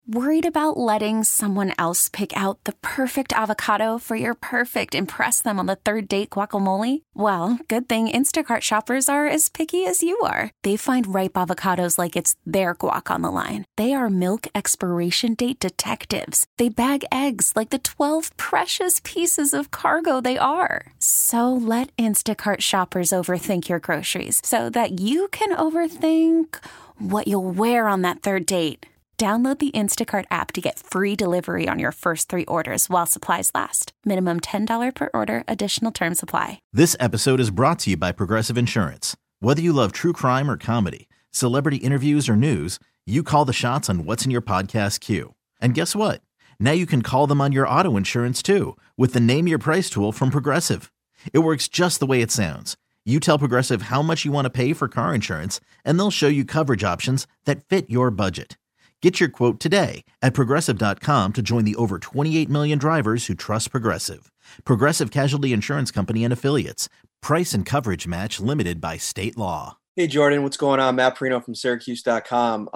Worried about letting someone else pick out the perfect avocado for your perfect impress them on the third date guacamole? Well, good thing Instacart shoppers are as picky as you are. They find ripe avocados like it's their guac on the line. They are milk expiration date detectives. They bag eggs like the 12 precious pieces of cargo they are. So let Instacart shoppers overthink your groceries so that you can overthink what you'll wear on that third date. Download the Instacart app to get free delivery on your first 3 orders while supplies last. Minimum $10 per order. Additional terms apply. This episode is brought to you by Progressive Insurance. Whether you love true crime or comedy, celebrity interviews or news, you call the shots on what's in your podcast queue. And guess what? Now you can call them on your auto insurance too with the Name Your Price tool from Progressive. It works just the way it sounds. You tell Progressive how much you want to pay for car insurance, and they'll show you coverage options that fit your budget. Get your quote today at Progressive.com to join the over 28 million drivers who trust Progressive. Progressive Casualty Insurance Company and Affiliates. Price and coverage match limited by state law. Hey, Jordan, what's going on? Matt Perino from Syracuse.com.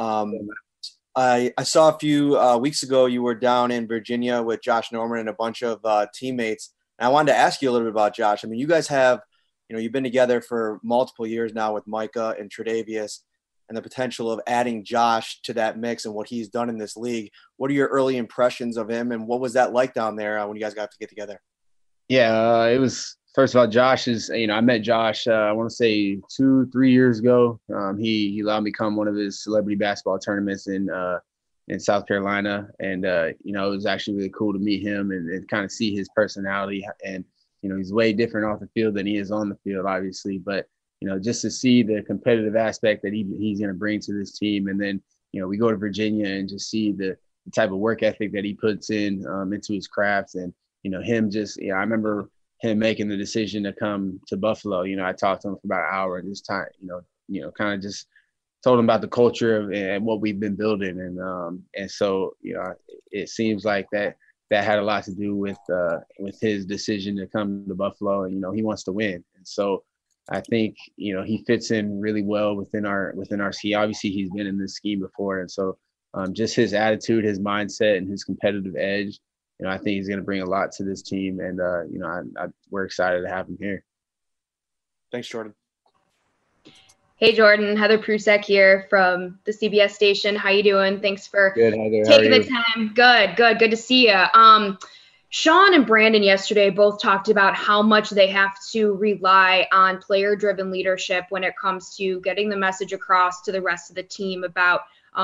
I saw a few weeks ago you were down in Virginia with Josh Norman and a bunch of teammates. And I wanted to ask you a little bit about Josh. I mean, you guys have, you've been together for multiple years now with Micah and Tre'Davious, and the potential of adding Josh to that mix and what he's done in this league. What are your early impressions of him, and what was that like down there when you guys got to get together? Yeah, it was, first of all, Josh is, I met Josh, I want to say 2-3 years ago. He allowed me to come one of his celebrity basketball tournaments in South Carolina. And, it was actually really cool to meet him and kind of see his personality. And, he's way different off the field than he is on the field, obviously. But, just to see the competitive aspect that he's going to bring to this team. And then, we go to Virginia and just see the type of work ethic that he puts in into his craft. And, him just, I remember him making the decision to come to Buffalo. I talked to him for about an hour this time, kind of just told him about the culture and what we've been building. And so, it seems like that had a lot to do with his decision to come to Buffalo. And, he wants to win. And so, I think, he fits in really well within our scheme. Obviously, he's been in this scheme before. And so just his attitude, his mindset, and his competitive edge, I think he's going to bring a lot to this team. And, we're excited to have him here. Thanks, Jordan. Hey, Jordan. Heather Prusek here from the CBS station. How you doing? Thanks for taking the time. Good to see you. Sean and Brandon yesterday both talked about how much they have to rely on player-driven leadership when it comes to getting the message across to the rest of the team about,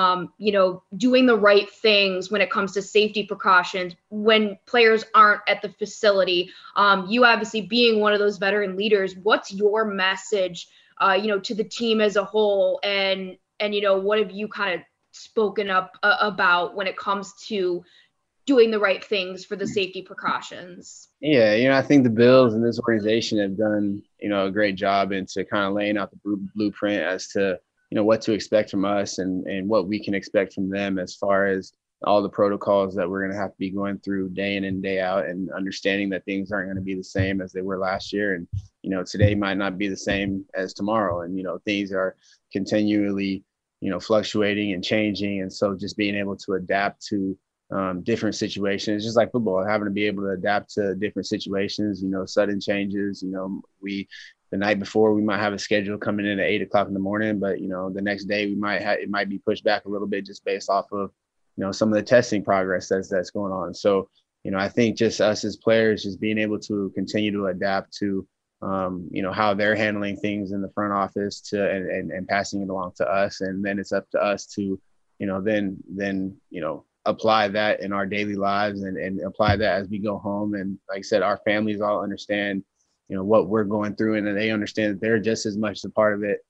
doing the right things when it comes to safety precautions when players aren't at the facility. You obviously being one of those veteran leaders, what's your message, to the team as a whole? And what have you kind of spoken up about when it comes to doing the right things for the safety precautions? Yeah, I think the Bills and this organization have done, a great job into kind of laying out the blueprint as to, what to expect from us and what we can expect from them as far as all the protocols that we're going to have to be going through day in and day out, and understanding that things aren't going to be the same as they were last year. And, today might not be the same as tomorrow. And, things are continually, fluctuating and changing. And so just being able to adapt to different situations, just like football, having to be able to adapt to different situations, sudden changes. The night before we might have a schedule coming in at 8:00 in the morning, but the next day it might be pushed back a little bit just based off of some of the testing progress that's going on. So I think just us as players, just being able to continue to adapt to how they're handling things in the front office and passing it along to us, and then it's up to us to then apply that in our daily lives and apply that as we go home. And like I said, our families all understand, what we're going through, and they understand that they're just as much a part of it,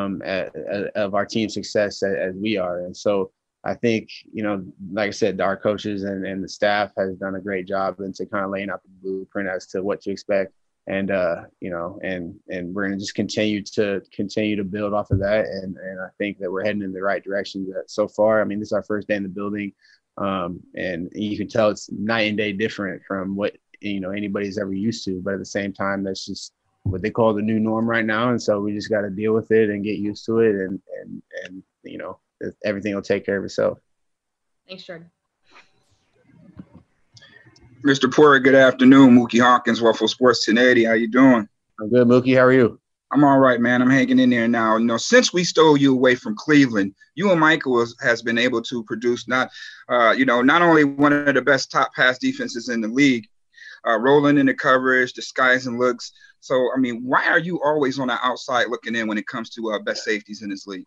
of our team's success as we are. And so I think, like I said, our coaches and the staff has done a great job into kind of laying out the blueprint as to what to expect. And, and we're going to just continue to build off of that. And I think that we're heading in the right direction. So far, I mean, this is our first day in the building. And you can tell it's night and day different from what, anybody's ever used to. But at the same time, that's just what they call the new norm right now. And so we just got to deal with it and get used to it. And everything will take care of itself. Thanks, Jordan. Mr. Porter, good afternoon. Mookie Hawkins, Waffle Sports 1080. How you doing? I'm good, Mookie. How are you? I'm all right, man. I'm hanging in there now. Since we stole you away from Cleveland, you and Michael has been able to produce not only one of the best top pass defenses in the league, rolling in the coverage, disguising looks. So, I mean, why are you always on the outside looking in when it comes to best safeties in this league?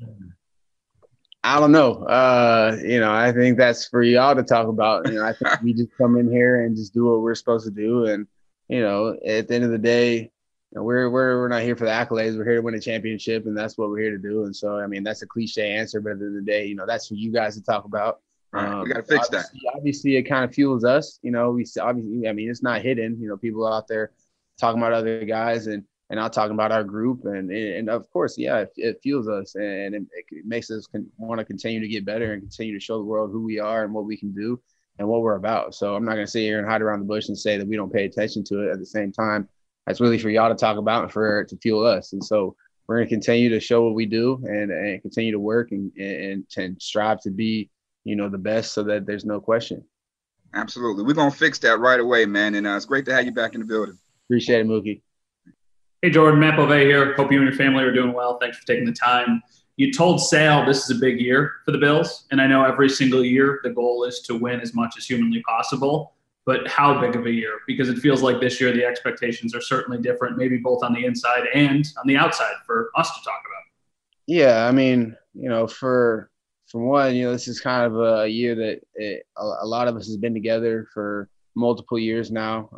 I don't know. I think that's for y'all to talk about. I think we just come in here and just do what we're supposed to do. And, at the end of the day, we're not here for the accolades. We're here to win a championship, and that's what we're here to do. And so, I mean, that's a cliche answer, but at the end of the day, that's for you guys to talk about. Right, we got to fix that. Obviously, it kind of fuels us. It's not hidden. People out there talking about other guys and not talking about our group. And of course, yeah, it fuels us, and it makes us want to continue to get better and continue to show the world who we are and what we can do and what we're about. So I'm not going to sit here and hide around the bush and say that we don't pay attention to it. At the same time, that's really for y'all to talk about and for it to fuel us. And so we're going to continue to show what we do and continue to work and strive to be, the best, so that there's no question. Absolutely. We're going to fix that right away, man. And it's great to have you back in the building. Appreciate it, Mookie. Hey, Jordan, Matt Bove here. Hope you and your family are doing well. Thanks for taking the time. You told Sal this is a big year for the Bills, and I know every single year the goal is to win as much as humanly possible. But how big of a year? Because it feels like this year the expectations are certainly different, maybe both on the inside and on the outside for us to talk about. Yeah, I mean, for one, this is kind of a year that a lot of us has been together for multiple years now.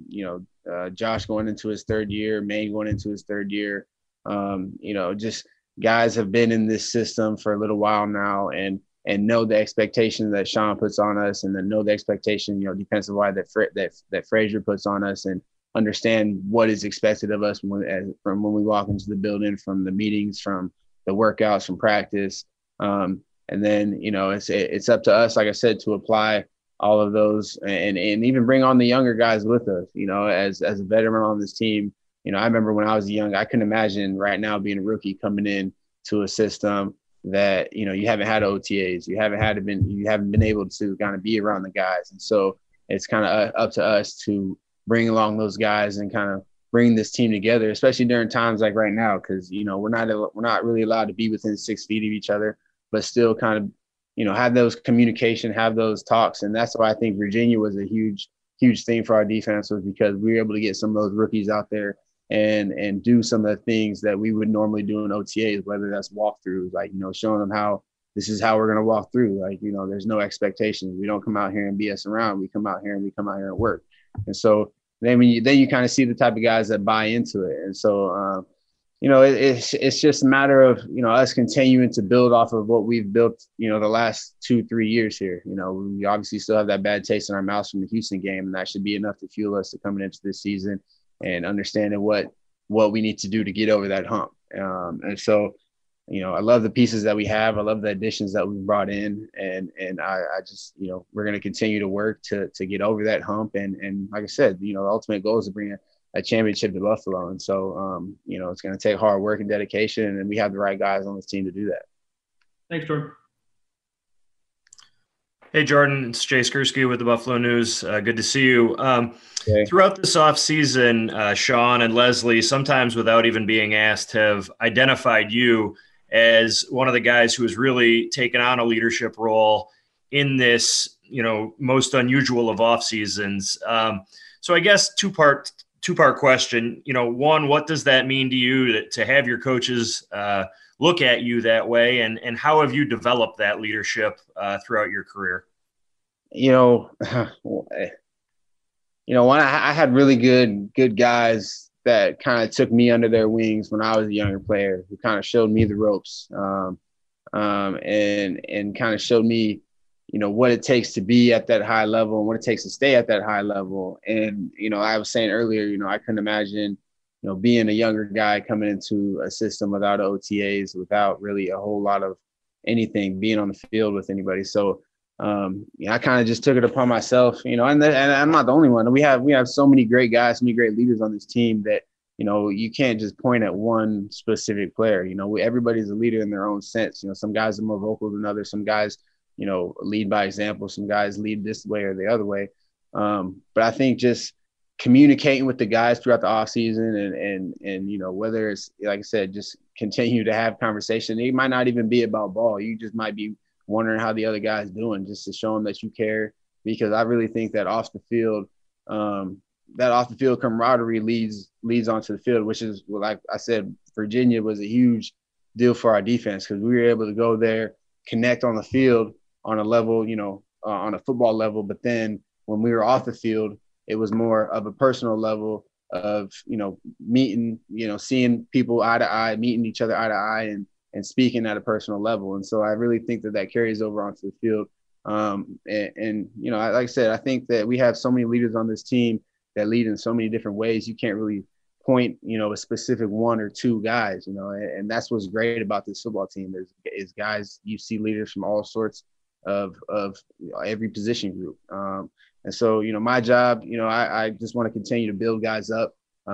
Josh going into his third year, May going into his third year. Just guys have been in this system for a little while now and know the expectation that Sean puts on us, and then know the expectation, defensive-wise that Frazier puts on us, and understand what is expected of us from when we walk into the building, from the meetings, from the workouts, from practice. And then, it's up to us, like I said, to apply all of those and even bring on the younger guys with us, as a veteran on this team. I remember when I was young, I couldn't imagine right now being a rookie coming in to a system that, you haven't had OTAs, you haven't been able to kind of be around the guys. And so it's kind of up to us to bring along those guys and kind of bring this team together, especially during times like right now, because, we're not really allowed to be within 6 feet of each other, but still kind of, have those communication, have those talks. And that's why I think Virginia was a huge, huge thing for our defense, was because we were able to get some of those rookies out there and do some of the things that we would normally do in OTAs, whether that's walkthroughs, like, showing them how this is how we're going to walk through. Like, there's no expectations. We don't come out here and BS around. We come out here and work. And so then you kind of see the type of guys that buy into it. And so, it's just a matter of, us continuing to build off of what we've built, the last 2-3 years here. We obviously still have that bad taste in our mouths from the Houston game, and that should be enough to fuel us to coming into this season and understanding what we need to do to get over that hump. And so, I love the pieces that we have. I love the additions that we've brought in, and I just, we're going to continue to work to get over that hump. And like I said, the ultimate goal is to bring a championship to Buffalo. And so, it's going to take hard work and dedication, and we have the right guys on this team to do that. Thanks, Jordan. Hey, Jordan, it's Jay Skursky with the Buffalo News. Good to see you. Okay. Throughout this offseason, Sean and Leslie, sometimes without even being asked, have identified you as one of the guys who has really taken on a leadership role in this, most unusual of off seasons. So I guess two-part question. One, what does that mean to you to have your coaches look at you that way, and how have you developed that leadership throughout your career? I had really good guys that kind of took me under their wings when I was a younger player, who kind of showed me the ropes, and kind of showed me, what it takes to be at that high level and what it takes to stay at that high level. And, I was saying earlier, I couldn't imagine, being a younger guy coming into a system without OTAs, without really a whole lot of anything, being on the field with anybody. So, I kind of just took it upon myself, and I'm not the only one. We have so many great guys, so many great leaders on this team that, you can't just point at one specific player. Everybody's a leader in their own sense. Some guys are more vocal than others. Some guys lead by example. Some guys lead this way or the other way. But I think just communicating with the guys throughout the off season and whether it's, like I said, just continue to have conversation. It might not even be about ball. You just might be wondering how the other guy's doing, just to show them that you care, because I really think that off the field camaraderie leads onto the field, which is, like I said, Virginia was a huge deal for our defense, because we were able to go there, connect on the field on a level, on a football level. But then when we were off the field, it was more of a personal level of, meeting, seeing people eye to eye, meeting each other eye to eye, and speaking at a personal level. And so I really think that carries over onto the field. Like I said, I think that we have so many leaders on this team that lead in so many different ways. You can't really point, a specific one or two guys, and that's what's great about this football team is guys, you see leaders from all sorts of every position group. And so, my job, I just want to continue to build guys up.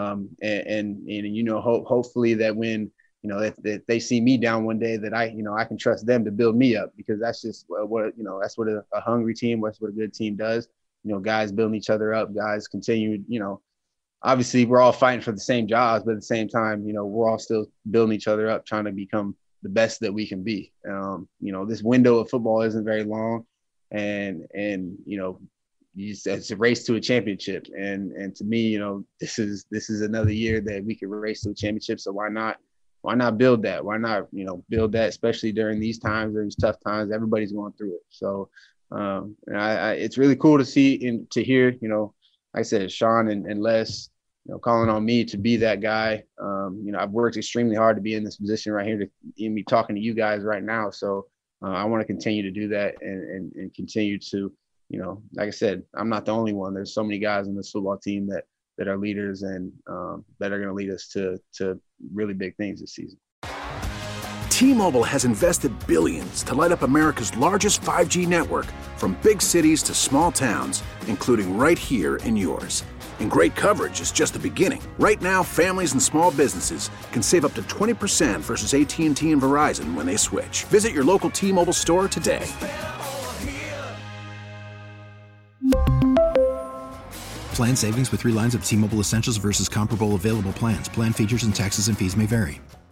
Hopefully that when, if they see me down one day, that I can trust them to build me up, because that's just that's what a hungry team, that's what a good team does. Guys building each other up, guys continue, obviously we're all fighting for the same jobs, but at the same time, we're all still building each other up, trying to become the best that we can be. This window of football isn't very long, and it's a race to a championship. And to me, this is another year that we could race to a championship. So why not build that? Why not, build that, especially during these times, during these tough times, everybody's going through it. So it's really cool to see and to hear, like I said, Sean and Les, calling on me to be that guy. I've worked extremely hard to be in this position right here, to be talking to you guys right now. So I want to continue to do that and continue to, like I said, I'm not the only one. There's so many guys on this football team that are leaders and that are going to lead us to really big things this season. T-Mobile has invested billions to light up America's largest 5G network, from big cities to small towns, including right here in yours. And great coverage is just the beginning. Right now, families and small businesses can save up to 20% versus AT&T and Verizon when they switch. Visit your local T-Mobile store today. Plan savings with 3 lines of T-Mobile Essentials versus comparable available plans. Plan features and taxes and fees may vary.